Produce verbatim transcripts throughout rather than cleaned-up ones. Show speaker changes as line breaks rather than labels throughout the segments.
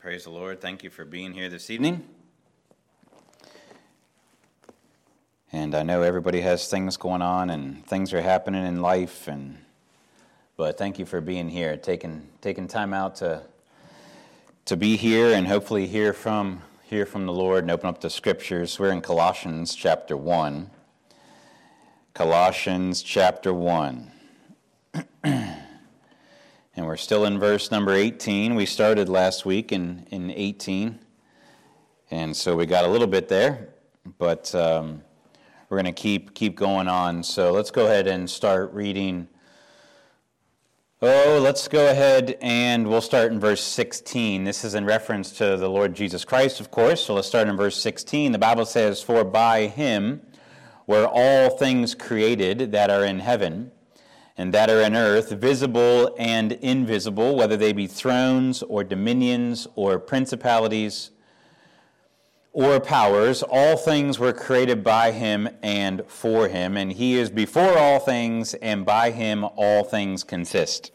Praise the Lord. Thank you for being here this evening. And I know everybody has things going on and things are happening in life, and but thank you for being here, taking taking time out to to be here and hopefully hear from hear from the Lord and open up the scriptures. We're in Colossians chapter one. Colossians chapter one. And we're still in verse number eighteen. We started last week in, in eighteen. And so we got a little bit there. But um, we're going to keep keep going on. So let's go ahead and start reading. Oh, let's go ahead and we'll start in verse sixteen. This is in reference to the Lord Jesus Christ, of course. So let's start in verse sixteen. The Bible says, "For by him were all things created that are in heaven and that are in earth, visible and invisible, whether they be thrones or dominions or principalities or powers. All things were created by him and for him, and he is before all things, and by him all things consist.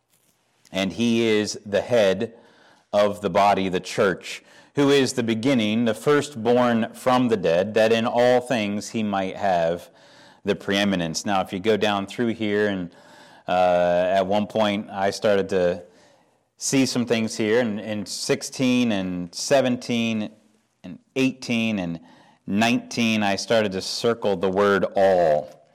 And he is the head of the body, the church, who is the beginning, the firstborn from the dead, that in all things he might have the preeminence." Now, if you go down through here, and uh, at one point I started to see some things here, and in sixteen and seventeen and eighteen and nineteen, I started to circle the word all.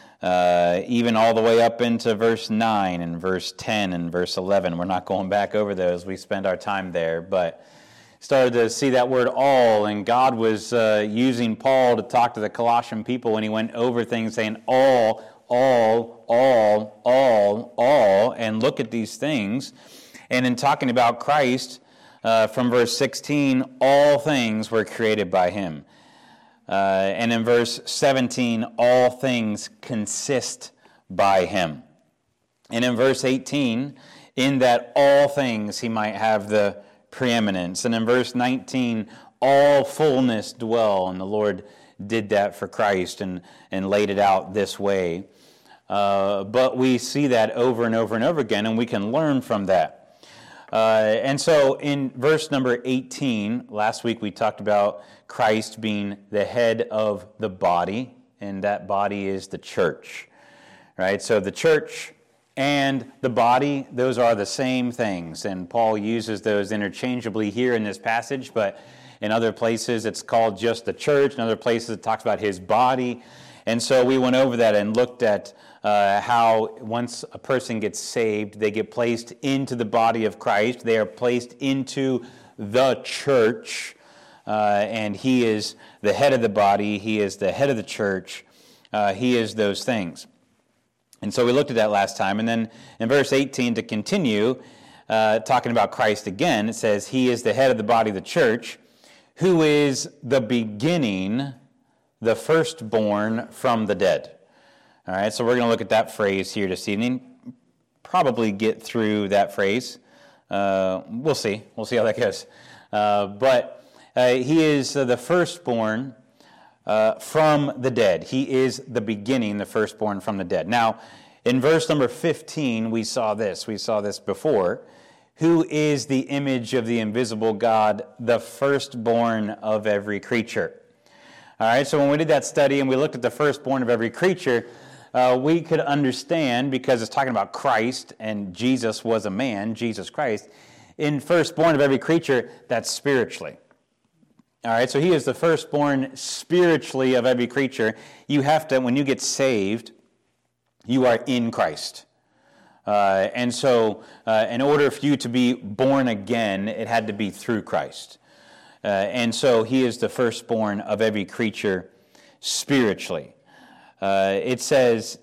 Uh, even all the way up into verse nine and verse ten and verse eleven. We're not going back over those. We spend our time there, but started to see that word all, and God was uh, using Paul to talk to the Colossian people when he went over things, saying all, all, all, all, all, and look at these things. And in talking about Christ, uh, from verse sixteen, all things were created by him. Uh, and in verse seventeen, all things consist by him. And in verse eighteen, in that all things he might have the preeminence. And in verse nineteen, all fullness dwell, and the Lord did that for Christ and, and laid it out this way. Uh, but we see that over and over and over again, and we can learn from that. Uh, and so in verse number eighteen, last week we talked about Christ being the head of the body, and that body is the church. Right? So the church and the body, those are the same things, and Paul uses those interchangeably here in this passage, but in other places it's called just the church, in other places it talks about his body. And so we went over that and looked at uh, how once a person gets saved, they get placed into the body of Christ, they are placed into the church, uh, and he is the head of the body, he is the head of the church, uh, he is those things. And so we looked at that last time. And then in verse eighteen, to continue, uh, talking about Christ again, it says, he is the head of the body of the church, who is the beginning, the firstborn from the dead. All right, so we're going to look at that phrase here this evening. Probably get through that phrase. Uh, we'll see. We'll see how that goes. Uh, but uh, he is uh, the firstborn Uh, from the dead. He is the beginning, the firstborn from the dead. Now, in verse number fifteen, we saw this. We saw this before. Who is the image of the invisible God, the firstborn of every creature? All right, so when we did that study and we looked at the firstborn of every creature, uh, we could understand, because it's talking about Christ, and Jesus was a man, Jesus Christ, in firstborn of every creature, that's spiritually. All right, so he is the firstborn spiritually of every creature. You have to, when you get saved, you are in Christ. Uh, and so uh, in order for you to be born again, it had to be through Christ. Uh, and so he is the firstborn of every creature spiritually. Uh, it says,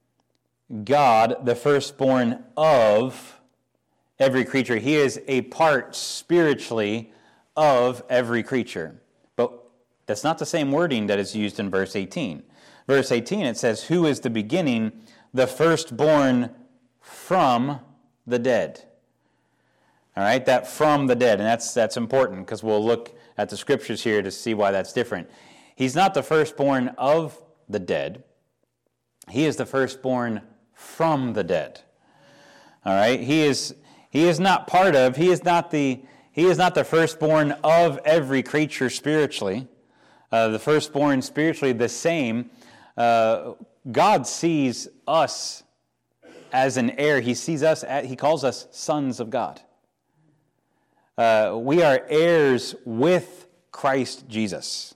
God, the firstborn of every creature. He is a part spiritually of every creature. But that's not the same wording that is used in verse eighteen. Verse eighteen, it says, who is the beginning, the firstborn from the dead. All right, that from the dead, and that's that's important because we'll look at the scriptures here to see why that's different. He's not the firstborn of the dead. He is the firstborn from the dead. All right, he is he is not part of, he is not the He is not the firstborn of every creature spiritually. Uh, the firstborn spiritually the same. Uh, God sees us as an heir. He sees us, as, he calls us sons of God. Uh, we are heirs with Christ Jesus.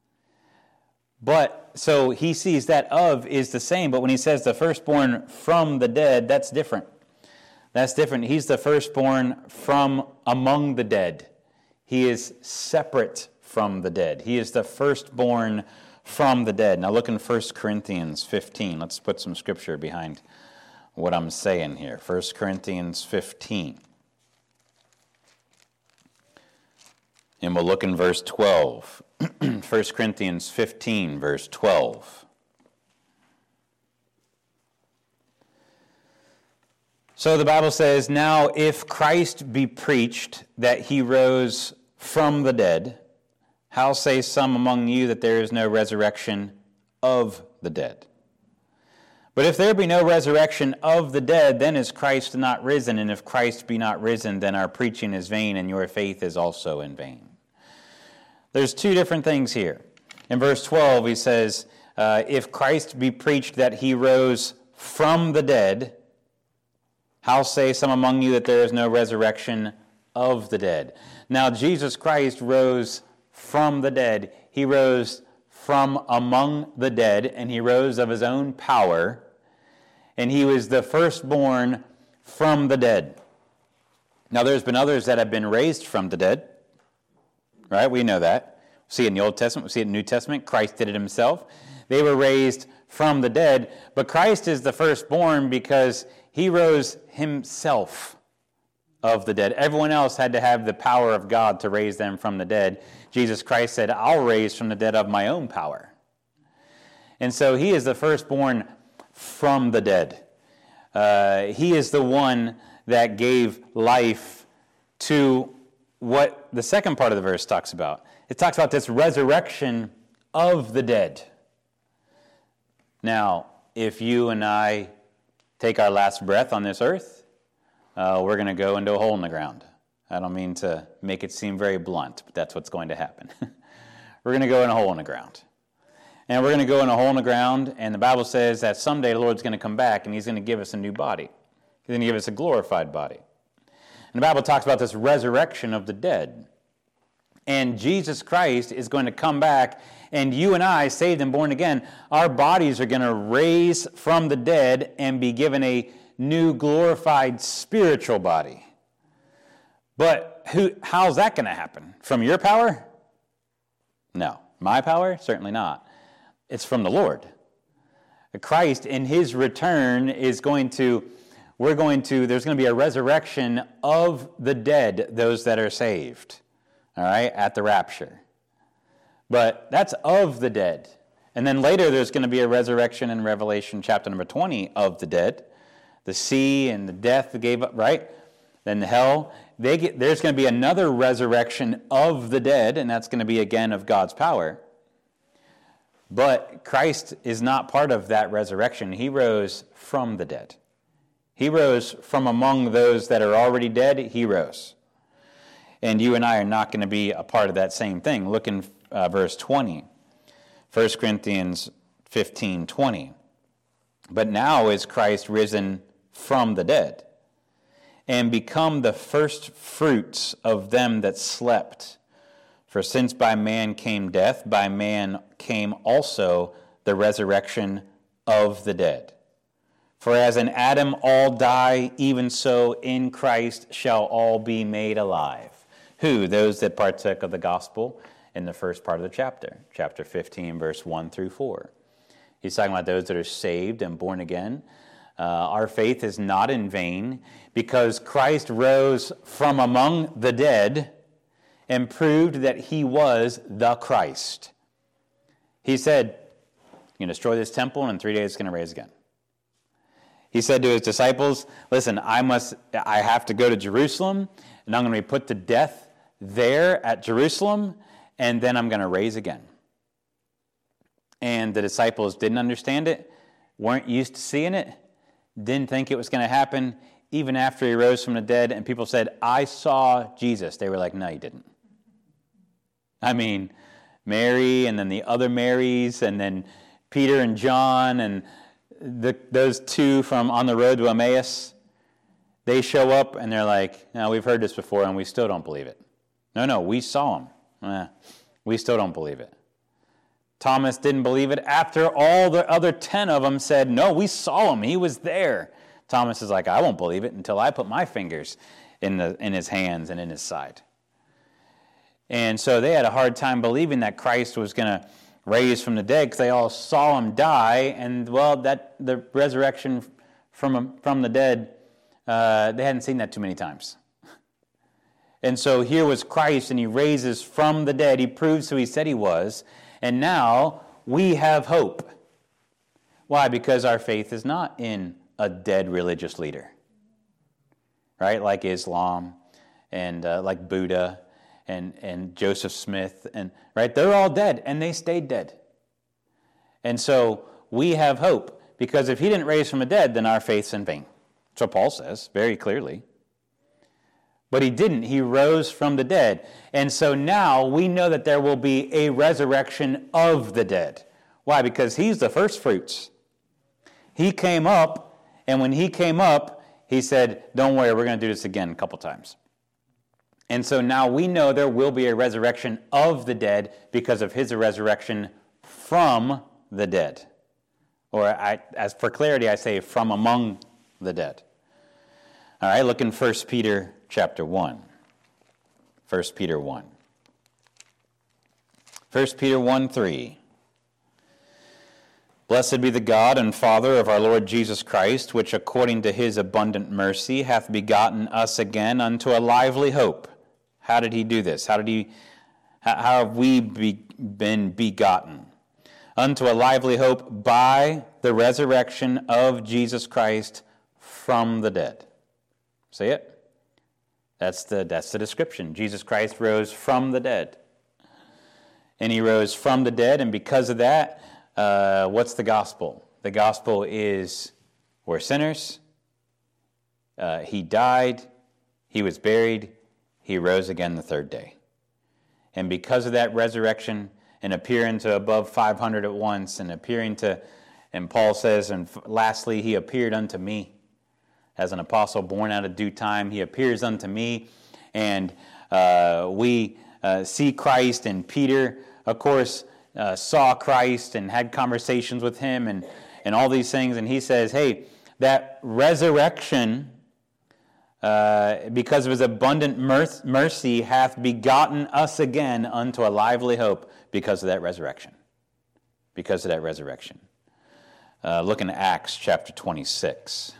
But, so he sees that of is the same, but when he says the firstborn from the dead, that's different. That's different. He's the firstborn from among the dead. He is separate from the dead. He is the firstborn from the dead. Now look in First Corinthians fifteen. Let's put some scripture behind what I'm saying here. First Corinthians fifteen. And we'll look in verse twelve. First Corinthians fifteen, verse twelve. So the Bible says, "Now if Christ be preached that he rose from the dead, how say some among you that there is no resurrection of the dead? But if there be no resurrection of the dead, then is Christ not risen? And if Christ be not risen, then our preaching is vain, and your faith is also in vain." There's two different things here. In verse twelve, he says, uh, if Christ be preached that he rose from the dead, how say some among you that there is no resurrection of the dead? Now, Jesus Christ rose from the dead. He rose from among the dead, and he rose of his own power, and he was the firstborn from the dead. Now, there's been others that have been raised from the dead, right? We know that. We see it in the Old Testament. We see it in the New Testament. Christ did it himself. They were raised from the dead, but Christ is the firstborn because he rose himself of the dead. Everyone else had to have the power of God to raise them from the dead. Jesus Christ said, "I'll raise from the dead of my own power." And so he is the firstborn from the dead. Uh, he is the one that gave life to what the second part of the verse talks about. It talks about this resurrection of the dead. Now, if you and I take our last breath on this earth, uh, we're going to go into a hole in the ground. I don't mean to make it seem very blunt, but that's what's going to happen. We're going to go in a hole in the ground. And we're going to go in a hole in the ground, and the Bible says that someday the Lord's going to come back, and he's going to give us a new body. He's going to give us a glorified body. And the Bible talks about this resurrection of the dead. And Jesus Christ is going to come back, and you and I, saved and born again, our bodies are going to raise from the dead and be given a new glorified spiritual body. But who? How's that going to happen? From your power? No. My power? Certainly not. It's from the Lord. Christ, in his return, is going to, we're going to, there's going to be a resurrection of the dead, those that are saved, all right, at the rapture. But that's of the dead. And then later there's going to be a resurrection in Revelation chapter number twenty of the dead. The sea and the death gave up, right? Then the hell. They get, there's going to be another resurrection of the dead, and that's going to be again of God's power. But Christ is not part of that resurrection. He rose from the dead. He rose from among those that are already dead. He rose. And you and I are not going to be a part of that same thing. Look in uh, verse twenty. First Corinthians fifteen twenty. But now is Christ risen from the dead, and become the first fruits of them that slept. For since by man came death, by man came also the resurrection of the dead. For as in Adam all die, even so in Christ shall all be made alive. Who? Those that partook of the gospel in the first part of the chapter, chapter fifteen, verse one through four. He's talking about those that are saved and born again. Uh, our faith is not in vain because Christ rose from among the dead and proved that he was the Christ. He said, "You can destroy this temple, and in three days it's going to raise again." He said to his disciples, "Listen, I must, I have to go to Jerusalem, and I'm going to be put to death there at Jerusalem, and then I'm going to raise again." And the disciples didn't understand it, weren't used to seeing it, didn't think it was going to happen. even after he rose from the dead, and people said, I saw Jesus, they were like, no, you didn't. I mean, Mary, and then the other Marys, and then Peter and John, and the, those two from On the Road to Emmaus, they show up, and they're like, no, we've heard this before, and we still don't believe it. No, no, we saw him. Eh, we still don't believe it. Thomas didn't believe it after all the other ten of them said, no, we saw him. He was there. Thomas is like, I won't believe it until I put my fingers in the in his hands and in his side. And so they had a hard time believing that Christ was going to raise from the dead because they all saw him die. And, well, that the resurrection from, from the dead, uh, they hadn't seen that too many times. And so here was Christ, and he raises from the dead. He proves who he said he was. And now we have hope. Why? Because our faith is not in a dead religious leader, right? Like Islam and uh, like Buddha and, and Joseph Smith, and right? They're all dead, and they stayed dead. And so we have hope, because if he didn't raise from the dead, then our faith's in vain. That's what Paul says very clearly. But he didn't. He rose from the dead. And so now we know that there will be a resurrection of the dead. Why? Because he's the first fruits. He came up, and when he came up, he said, don't worry, we're going to do this again a couple times. And so now we know there will be a resurrection of the dead because of his resurrection from the dead. Or I, as for clarity, I say from among the dead. All right, look in First Peter chapter one. First Peter one. First Peter one three. Blessed be the God and Father of our Lord Jesus Christ, which according to his abundant mercy hath begotten us again unto a lively hope. How did he do this? How did he? How have we be, been begotten? Unto a lively hope by the resurrection of Jesus Christ from the dead. See it? That's the, that's the description. Jesus Christ rose from the dead. And he rose from the dead, and because of that, uh, what's the gospel? The gospel is we're sinners. Uh, he died. He was buried. He rose again the third day. And because of that resurrection and appearing to above five hundred at once and appearing to, and Paul says, and lastly, he appeared unto me. As an apostle born out of due time, he appears unto me, and uh, we uh, see Christ, and Peter, of course, uh, saw Christ and had conversations with him and, and all these things, and he says, hey, that resurrection, uh, because of his abundant mirth, mercy, hath begotten us again unto a lively hope because of that resurrection. Because of that resurrection. Uh, look in Acts chapter twenty-six.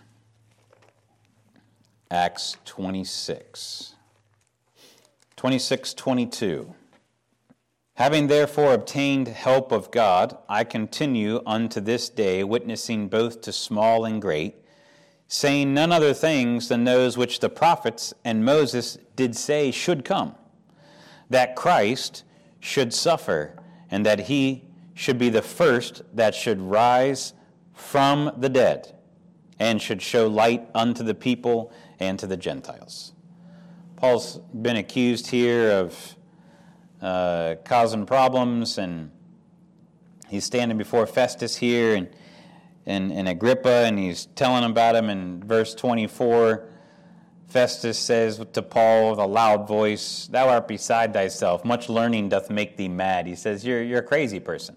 Acts twenty-six. twenty-six twenty-two. Having therefore obtained help of God, I continue unto this day, witnessing both to small and great, saying none other things than those which the prophets and Moses did say should come, that Christ should suffer, and that he should be the first that should rise from the dead, and should show light unto the people and to the Gentiles. Paul's been accused here of uh, causing problems, and he's standing before Festus here, and, and, and Agrippa, and he's telling about him. In verse twenty-four, Festus says to Paul with a loud voice, "Thou art beside thyself, much learning doth make thee mad." He says, you're, you're a crazy person.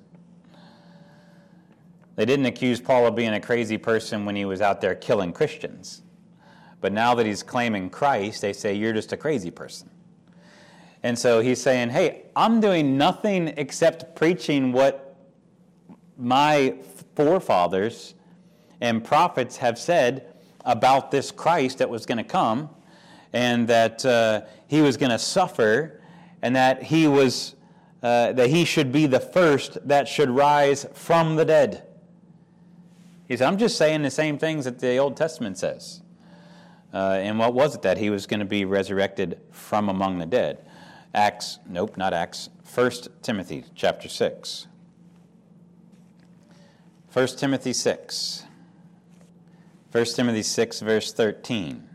They didn't accuse Paul of being a crazy person when he was out there killing Christians. But now that he's claiming Christ, they say, you're just a crazy person. And so he's saying, hey, I'm doing nothing except preaching what my forefathers and prophets have said about this Christ that was going to come, and that uh, he was going to suffer, and that he was uh, that he should be the first that should rise from the dead. He said, I'm just saying the same things that the Old Testament says. Uh, and what was it that he was going to be resurrected from among the dead? Acts, nope, not Acts. First Timothy chapter six. First Timothy six. First Timothy six, verse thirteen.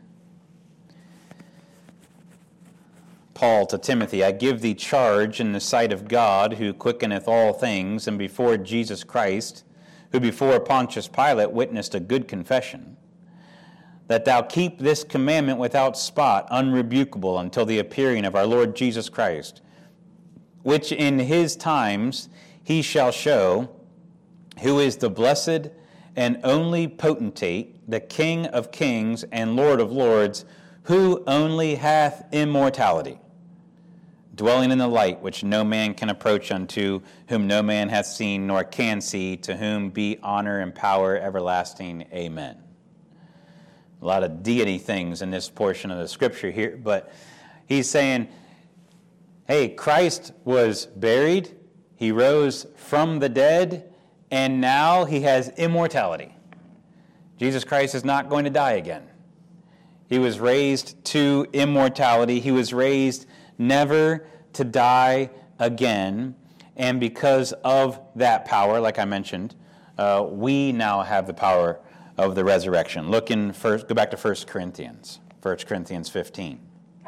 Paul to Timothy, I give thee charge in the sight of God, who quickeneth all things, and before Jesus Christ, who before Pontius Pilate witnessed a good confession, that thou keep this commandment without spot, unrebukable, until the appearing of our Lord Jesus Christ, which in his times he shall show, who is the blessed and only potentate, the King of kings and Lord of lords, who only hath immortality, dwelling in the light which no man can approach unto, whom no man hath seen nor can see, to whom be honor and power everlasting. Amen. A lot of deity things in this portion of the scripture here, but he's saying, hey, Christ was buried, he rose from the dead, and now he has immortality. Jesus Christ is not going to die again. He was raised to immortality. He was raised never to die again. And because of that power, like I mentioned, uh, we now have the power of the resurrection. Look in first, go back to First Corinthians, First Corinthians fifteen.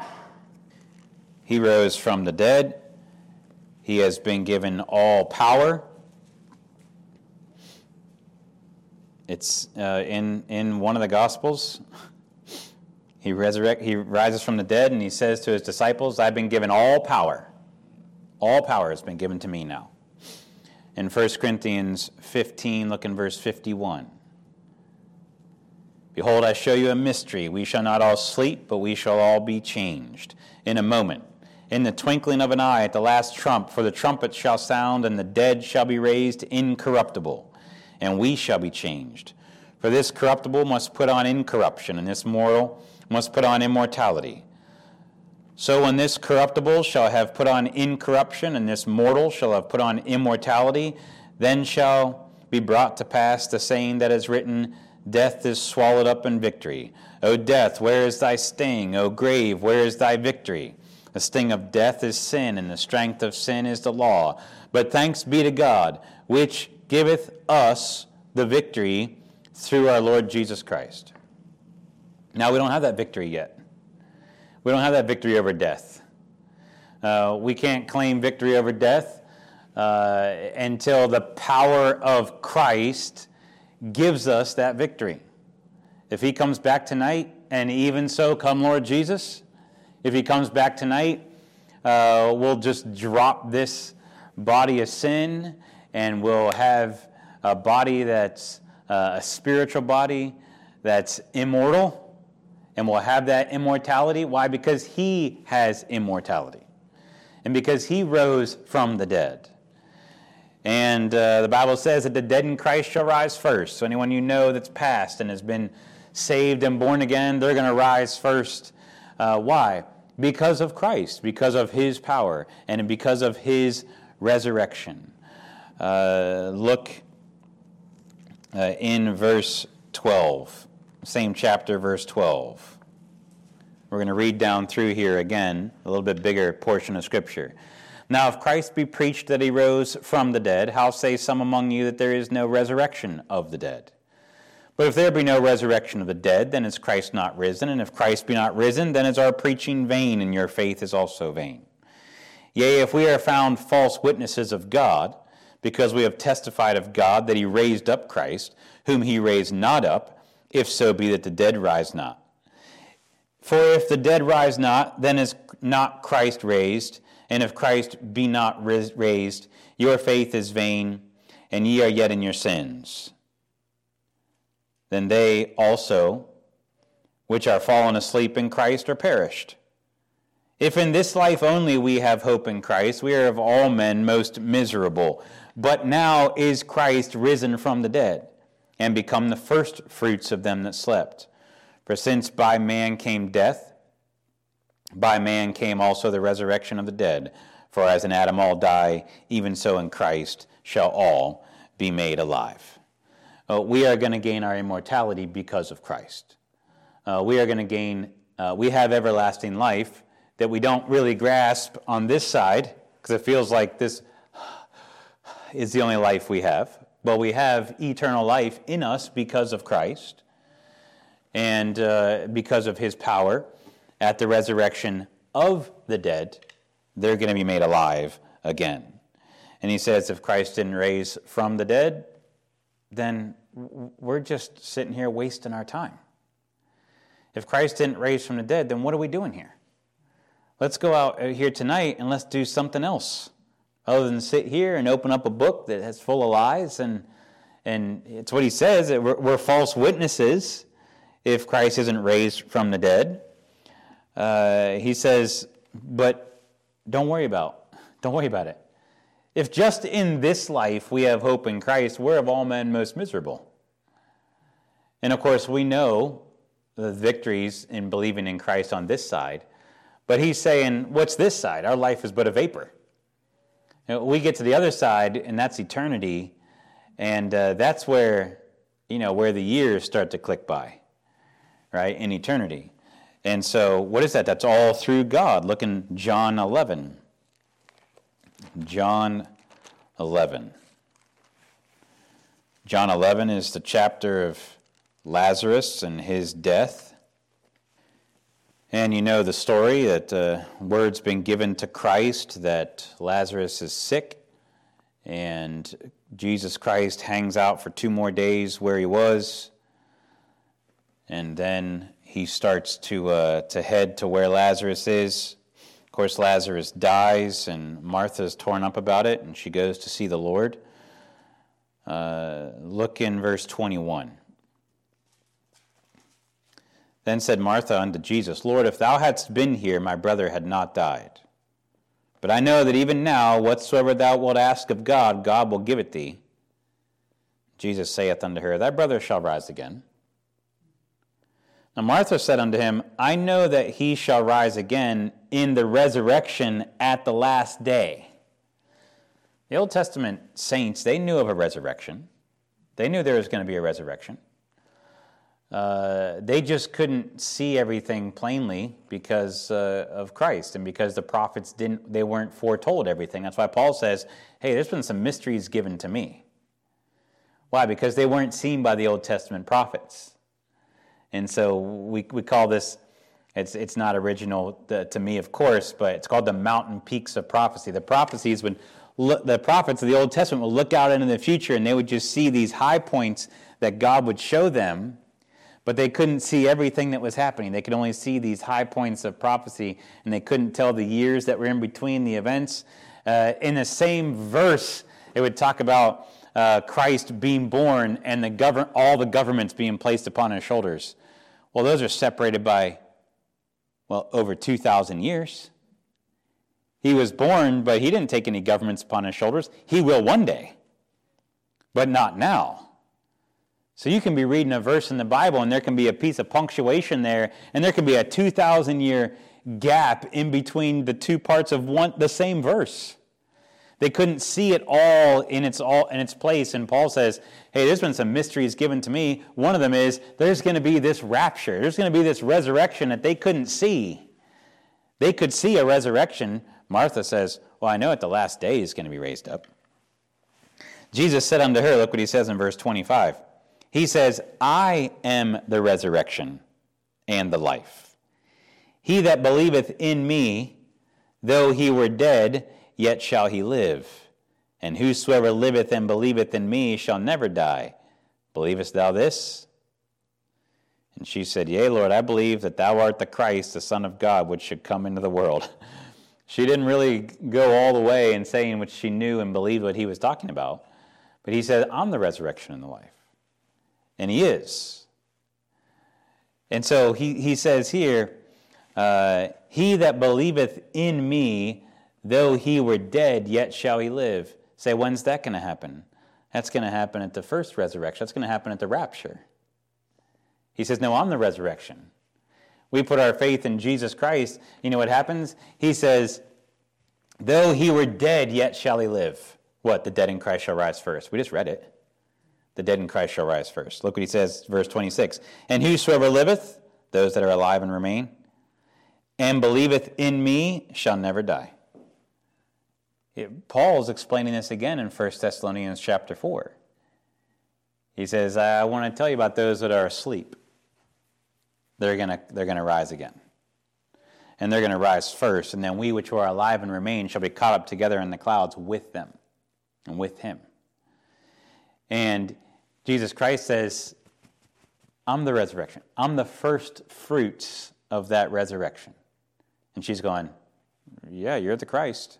He rose from the dead. He has been given all power. It's uh, in, in one of the Gospels. He resurrect. He rises from the dead, and he says to his disciples, I've been given all power. All power has been given to me now. In First Corinthians fifteen, look in verse fifty-one. Behold, I show you a mystery. We shall not all sleep, but we shall all be changed in a moment, in the twinkling of an eye, at the last trump. For the trumpet shall sound, and the dead shall be raised incorruptible, and we shall be changed. For this corruptible must put on incorruption, and this mortal must put on immortality. So when this corruptible shall have put on incorruption, and this mortal shall have put on immortality, then shall be brought to pass the saying that is written, Death is swallowed up in victory. O death, where is thy sting? O grave, where is thy victory? The sting of death is sin, and the strength of sin is the law. But thanks be to God, which giveth us the victory through our Lord Jesus Christ. Now, we don't have that victory yet. We don't have that victory over death. Uh, we can't claim victory over death uh, until the power of Christ gives us that victory. If he comes back tonight, and even so, come Lord Jesus, if he comes back tonight, uh, we'll just drop this body of sin, and we'll have a body that's uh, a spiritual body that's immortal. And we'll have that immortality. Why? Because he has immortality. And because he rose from the dead. And uh, the Bible says that the dead in Christ shall rise first. So anyone you know that's passed and has been saved and born again, they're going to rise first. Uh, why? Because of Christ. Because of his power. And because of his resurrection. Uh, look uh, in verse twelve. Same chapter, verse twelve. We're going to read down through here again, a little bit bigger portion of Scripture. Now, if Christ be preached that he rose from the dead, how say some among you that there is no resurrection of the dead? But if there be no resurrection of the dead, then is Christ not risen. And if Christ be not risen, then is our preaching vain, and your faith is also vain. Yea, if we are found false witnesses of God, because we have testified of God that he raised up Christ, whom he raised not up, if so be that the dead rise not. For if the dead rise not, then is not Christ raised. And if Christ be not raised, your faith is vain, and ye are yet in your sins. Then they also, which are fallen asleep in Christ, are perished. If in this life only we have hope in Christ, we are of all men most miserable. But now is Christ risen from the dead, and become the first fruits of them that slept. For since by man came death, by man came also the resurrection of the dead. For as in Adam all die, even so in Christ shall all be made alive. Uh, we are going to gain our immortality because of Christ. Uh, we are going to gain, uh, we have everlasting life that we don't really grasp on this side, because it feels like this is the only life we have. But we have eternal life in us because of Christ. and uh, because of his power, at the resurrection of the dead, they're going to be made alive again. And he says if Christ didn't raise from the dead, then we're just sitting here wasting our time. If Christ didn't raise from the dead, then what are we doing here? Let's go out here tonight and let's do something else other than sit here and open up a book that is full of lies. And and it's what he says, that we're, we're false witnesses if Christ isn't raised from the dead. Uh, he says, but don't worry about, don't worry about it. If just in this life we have hope in Christ, we're of all men most miserable. And of course, we know the victories in believing in Christ on this side, but he's saying, what's this side? Our life is but a vapor. You know, we get to the other side, and that's eternity, and uh, that's where, you know, where the years start to click by, right, in eternity. And so, what is that? That's all through God. Look in John eleven. John eleven. John eleven is the chapter of Lazarus and his death. And you know the story that uh, word's been given to Christ that Lazarus is sick, and Jesus Christ hangs out for two more days where he was, and then he starts to uh, to head to where Lazarus is. Of course, Lazarus dies, and Martha's torn up about it, and she goes to see the Lord. Uh, look in verse twenty-one. Then said Martha unto Jesus, Lord, if thou hadst been here, my brother had not died. But I know that even now, whatsoever thou wilt ask of God, God will give it thee. Jesus saith unto her, Thy brother shall rise again. Now Martha said unto him, I know that he shall rise again in the resurrection at the last day. The Old Testament saints, they knew of a resurrection. They knew there was going to be a resurrection. Uh, they just couldn't see everything plainly because uh, of Christ and because the prophets didn't, they weren't foretold everything. That's why Paul says, hey, there's been some mysteries given to me. Why? Because they weren't seen by the Old Testament prophets. And so we we call this, it's it's not original to, to me, of course, but it's called the mountain peaks of prophecy. The prophecies would, look, the prophets of the Old Testament would look out into the future and they would just see these high points that God would show them, but they couldn't see everything that was happening. They could only see these high points of prophecy, and they couldn't tell the years that were in between the events. Uh, in the same verse, it would talk about uh, Christ being born and the govern- all the governments being placed upon his shoulders. Well, those are separated by, well, over two thousand years. He was born, but he didn't take any governments upon his shoulders. He will one day, but not now. So you can be reading a verse in the Bible, and there can be a piece of punctuation there, and there can be a two thousand year gap in between the two parts of one the same verse. They couldn't see it all in its all in its place. And Paul says, hey, there's been some mysteries given to me. One of them is there's going to be this rapture. There's going to be this resurrection that they couldn't see. They could see a resurrection. Martha says, well, I know at the last day he's going to be raised up. Jesus said unto her, look what he says in verse twenty-five. He says, I am the resurrection and the life. He that believeth in me, though he were dead, yet shall he live. And whosoever liveth and believeth in me shall never die. Believest thou this? And she said, Yea, Lord, I believe that thou art the Christ, the Son of God, which should come into the world. She didn't really go all the way in saying what she knew and believed what he was talking about. But he said, I'm the resurrection and the life. And he is. And so he, he says here, uh, he that believeth in me, though he were dead, yet shall he live. Say, when's that going to happen? That's going to happen at the first resurrection. That's going to happen at the rapture. He says, no, I'm the resurrection. We put our faith in Jesus Christ. You know what happens? He says, though he were dead, yet shall he live. What? The dead in Christ shall rise first. We just read it. The dead in Christ shall rise first. Look what he says, verse twenty-six. And whosoever liveth, those that are alive and remain, and believeth in me, shall never die. It, Paul's explaining this again in First Thessalonians chapter four. He says, I want to tell you about those that are asleep. they're going to they're going to rise again. And they're going to rise first, and then we which are alive and remain shall be caught up together in the clouds with them and with him. And Jesus Christ says, I'm the resurrection. I'm the first fruits of that resurrection. And she's going, yeah, you're the Christ.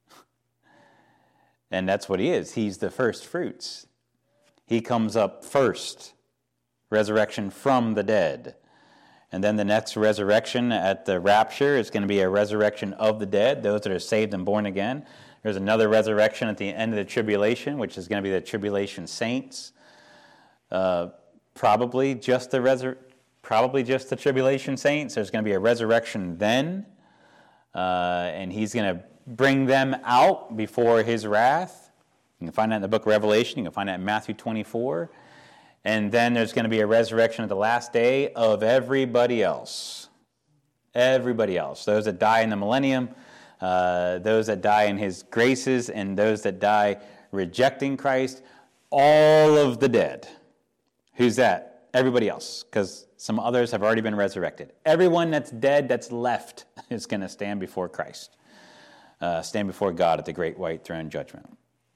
And that's what he is. He's the first fruits. He comes up first. Resurrection from the dead. And then the next resurrection at the rapture is going to be a resurrection of the dead, those that are saved and born again. There's another resurrection at the end of the tribulation, which is going to be the tribulation saints. Uh, probably just the resur- probably just the tribulation saints. There's going to be a resurrection then, uh, and he's going to bring them out before his wrath. You can find that in the book of Revelation. You can find that in Matthew twenty-four. And then there's going to be a resurrection at the last day of everybody else. Everybody else. Those that die in the millennium, uh, those that die in his graces, and those that die rejecting Christ. All of the dead. Who's that? Everybody else, because some others have already been resurrected. Everyone that's dead that's left is going to stand before Christ. Uh, stand before God at the great white throne judgment.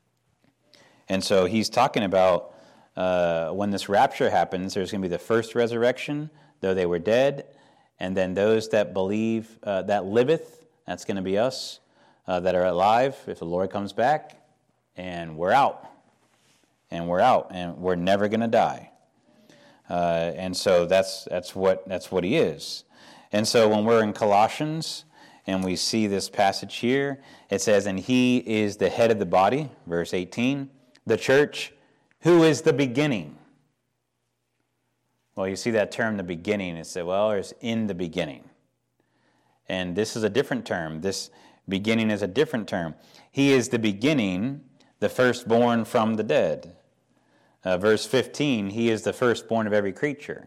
And so he's talking about Uh, when this rapture happens, there's going to be the first resurrection, though they were dead, and then those that believe, uh, that liveth, that's going to be us, uh, that are alive if the Lord comes back, and we're out. And we're out, and we're never going to die. Uh, and so that's that's what that's what he is. And so when we're in Colossians, and we see this passage here, it says, and he is the head of the body, verse eighteen, the church, who is the beginning? Well, you see that term, the beginning. It said, well, it's in the beginning. And this is a different term. This beginning is a different term. He is the beginning, the firstborn from the dead. Uh, verse fifteen, he is the firstborn of every creature.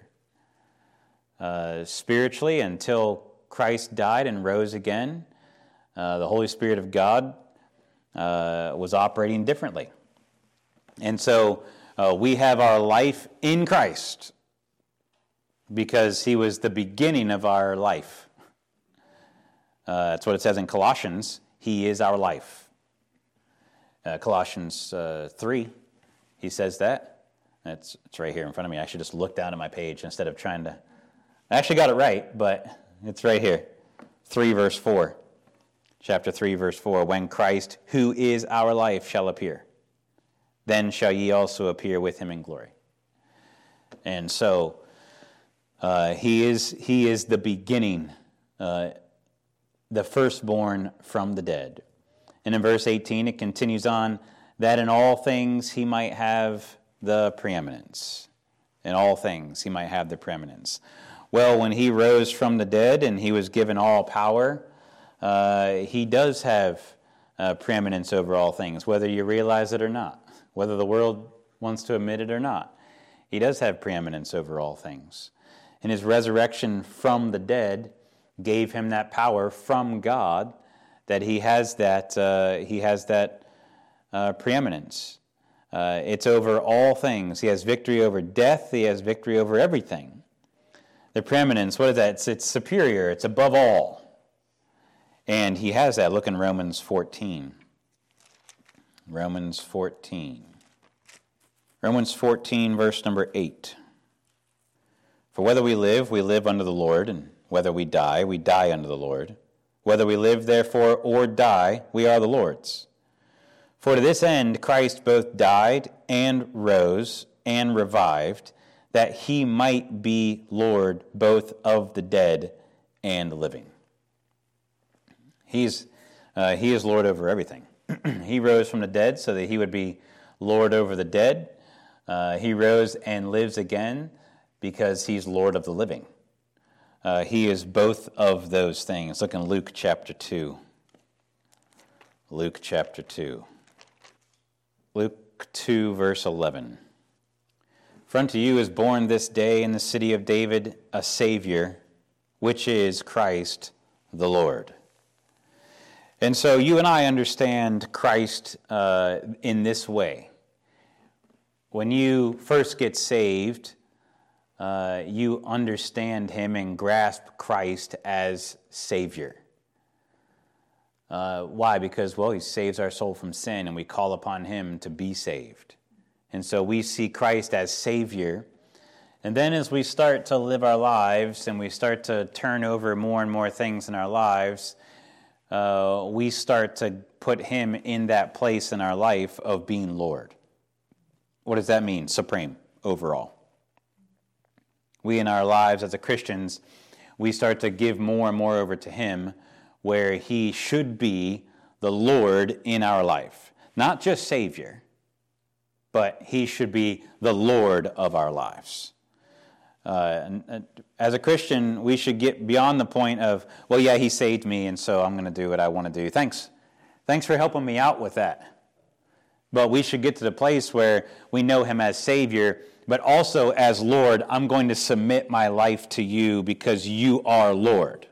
Uh, spiritually, until Christ died and rose again, uh, the Holy Spirit of God uh, was operating differently. And so uh, we have our life in Christ because he was the beginning of our life. Uh, that's what it says in Colossians. He is our life. Uh, Colossians uh, three, he says that. It's, it's right here in front of me. I should just look down at my page instead of trying to... I actually got it right, but it's right here. three verse four. Chapter three verse four. When Christ, who is our life, shall appear, then shall ye also appear with him in glory. And so uh, he is he is the beginning, uh, the firstborn from the dead. And in verse eighteen, it continues on, that in all things he might have the preeminence. In all things he might have the preeminence. Well, when he rose from the dead and he was given all power, uh, he does have uh, preeminence over all things, whether you realize it or not. Whether the world wants to admit it or not. He does have preeminence over all things. And his resurrection from the dead gave him that power from God, that he has that uh, he has that uh, preeminence. Uh, it's over all things. He has victory over death. He has victory over everything. The preeminence, what is that? It's, it's superior. It's above all. And he has that. Look in Romans fourteen. Romans fourteen. Romans fourteen, verse number eight. For whether we live, we live unto the Lord, and whether we die, we die unto the Lord. Whether we live, therefore, or die, we are the Lord's. For to this end Christ both died and rose and revived, that he might be Lord both of the dead and the living. He's, uh, he is Lord over everything. He rose from the dead so that he would be Lord over the dead. Uh, he rose and lives again because he's Lord of the living. Uh, he is both of those things. Look in Luke chapter two. Luke chapter two. Luke two, verse eleven. For unto you is born this day in the city of David a Savior, which is Christ the Lord. And so you and I understand Christ uh, in this way. When you first get saved, uh, you understand him and grasp Christ as Savior. Uh, why? Because, well, he saves our soul from sin, and we call upon him to be saved. And so we see Christ as Savior. And then as we start to live our lives and we start to turn over more and more things in our lives, uh, we start to put him in that place in our life of being Lord. What does that mean? Supreme, overall. We in our lives as a Christians, we start to give more and more over to him, where he should be the Lord in our life. Not just Savior, but he should be the Lord of our lives. Uh, as a Christian, we should get beyond the point of, well, yeah, he saved me, and so I'm going to do what I want to do. Thanks. Thanks for helping me out with that. But we should get to the place where we know him as Savior, but also as Lord. I'm going to submit my life to you because you are Lord.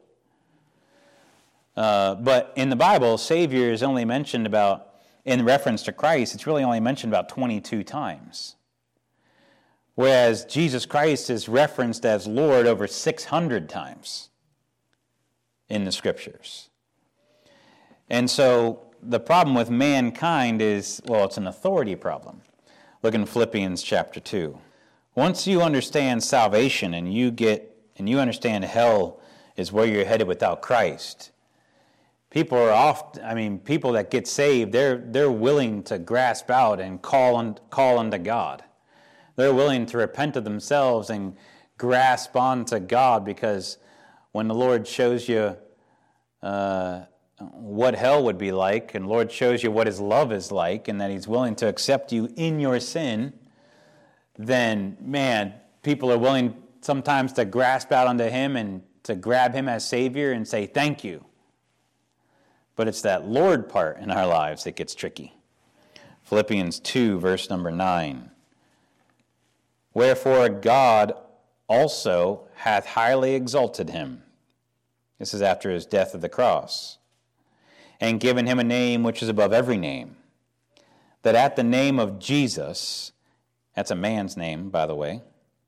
Uh, but in the Bible, Savior is only mentioned about, in reference to Christ, it's really only mentioned about twenty-two times. Whereas Jesus Christ is referenced as Lord over six hundred times in the Scriptures. And so the problem with mankind is, well, it's an authority problem. Look in Philippians chapter two. Once you understand salvation and you get and you understand hell is where you're headed without Christ, people are oft, I mean, people that get saved, they're they're willing to grasp out and call on, call unto God. They're willing to repent of themselves and grasp onto God, because when the Lord shows you uh, what hell would be like, and the Lord shows you what his love is like, and that he's willing to accept you in your sin, then, man, people are willing sometimes to grasp out onto him and to grab him as Savior and say, thank you. But it's that Lord part in our lives that gets tricky. Philippians two, verse number nine. Wherefore God also hath highly exalted him. This is after his death of the cross. And given him a name which is above every name, that at the name of Jesus, that's a man's name, by the way,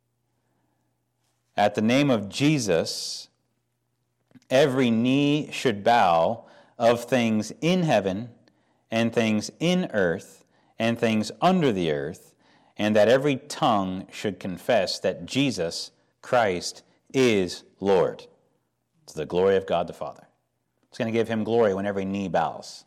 at the name of Jesus, every knee should bow, of things in heaven and things in earth and things under the earth, and that every tongue should confess that Jesus Christ is Lord, to the glory of God the Father. It's going to give him glory when every knee bows.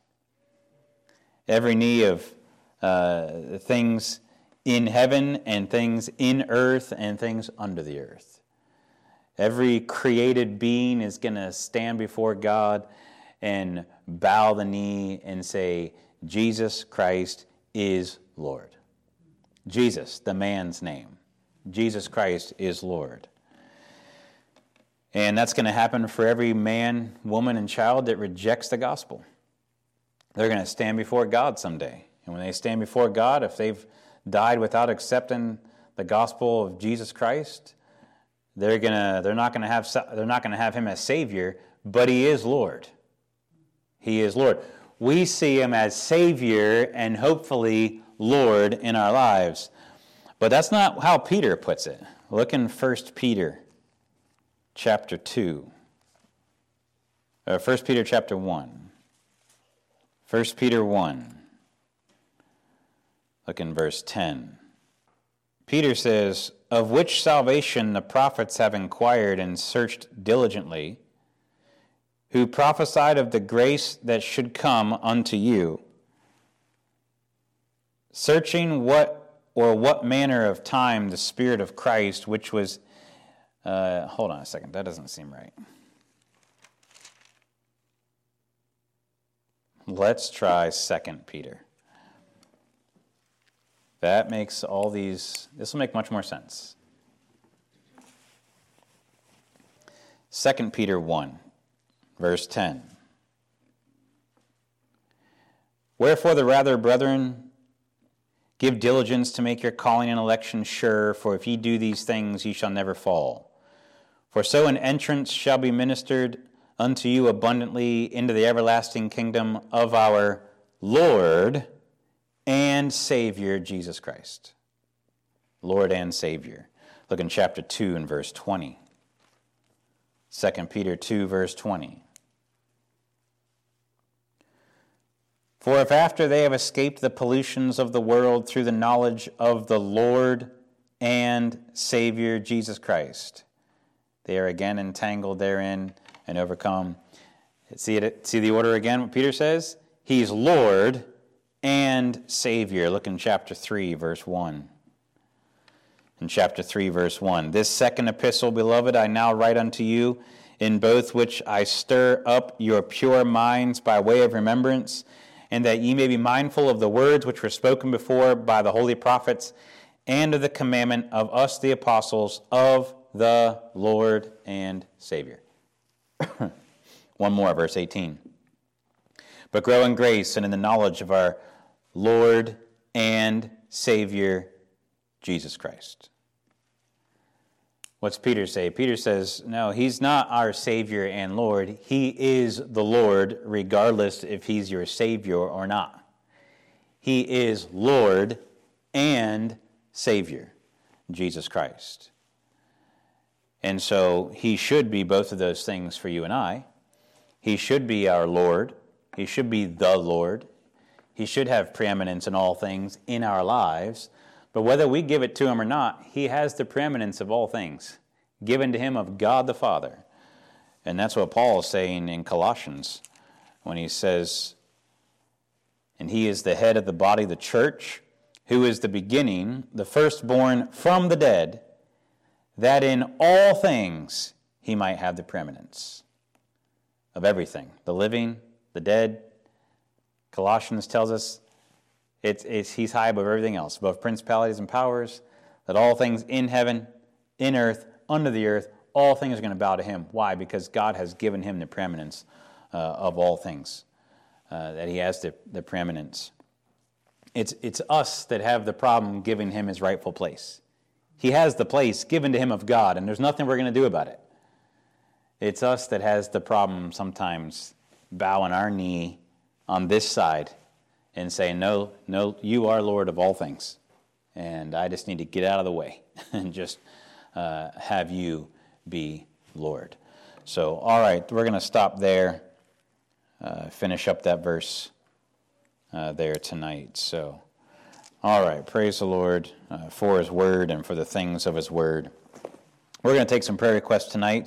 Every knee of uh, things in heaven and things in earth and things under the earth. Every created being is going to stand before God and bow the knee and say, Jesus Christ is Lord. Jesus, the man's name. Jesus Christ is Lord. And that's going to happen for every man, woman, and child that rejects the gospel. They're going to stand before God someday. And when they stand before God, if they've died without accepting the gospel of Jesus Christ, they're gonna they're not going to have they're not going to have him as Savior, but he is Lord. He is Lord. We see him as Savior and hopefully Lord in our lives. But that's not how Peter puts it. Look in First Peter chapter two. Or First Peter chapter one. First Peter one. Look in verse ten. Peter says, of which salvation the prophets have inquired and searched diligently, who prophesied of the grace that should come unto you, searching what or what manner of time the Spirit of Christ, which was, uh, hold on a second, that doesn't seem right. Let's try Second Peter. That makes all these, this will make much more sense. Second Peter one, verse ten. Wherefore the rather, brethren, give diligence to make your calling and election sure, for if ye do these things, ye shall never fall. For so an entrance shall be ministered unto you abundantly into the everlasting kingdom of our Lord and Savior, Jesus Christ. Lord and Savior. Look in chapter two and verse twenty. Second Peter two, verse twenty. For if after they have escaped the pollutions of the world through the knowledge of the Lord and Savior Jesus Christ, they are again entangled therein and overcome. See it? See the order again, what Peter says? He's Lord and Savior. Look in chapter three, verse one. In chapter three, verse one. This second epistle, beloved, I now write unto you, in both which I stir up your pure minds by way of remembrance, and that ye may be mindful of the words which were spoken before by the holy prophets, and of the commandment of us the apostles of the Lord and Savior. One more, verse eighteen. But grow in grace and in the knowledge of our Lord and Savior, Jesus Christ. What's Peter say? Peter says, no, he's not our Savior and Lord. He is the Lord, regardless if he's your Savior or not. He is Lord and Savior, Jesus Christ. And so he should be both of those things for you and I. He should be our Lord. He should be the Lord. He should have preeminence in all things in our lives. But whether we give it to him or not, he has the preeminence of all things, given to him of God the Father. And that's what Paul is saying in Colossians when he says, and he is the head of the body, the church, who is the beginning, the firstborn from the dead, that in all things he might have the preeminence of everything, the living, the dead. Colossians tells us It's, it's, he's high above everything else, above principalities and powers, that all things in heaven, in earth, under the earth, all things are going to bow to him. Why? Because God has given him the preeminence uh, of all things, uh, that he has the, the preeminence. It's, it's us that have the problem giving him his rightful place. He has the place given to him of God, and there's nothing we're going to do about it. It's us that has the problem sometimes bowing our knee on this side and say, no, no, you are Lord of all things. And I just need to get out of the way and just uh, have you be Lord. So, all right, we're going to stop there, uh, finish up that verse uh, there tonight. So, all right, praise the Lord uh, for his word and for the things of his word. We're going to take some prayer requests tonight.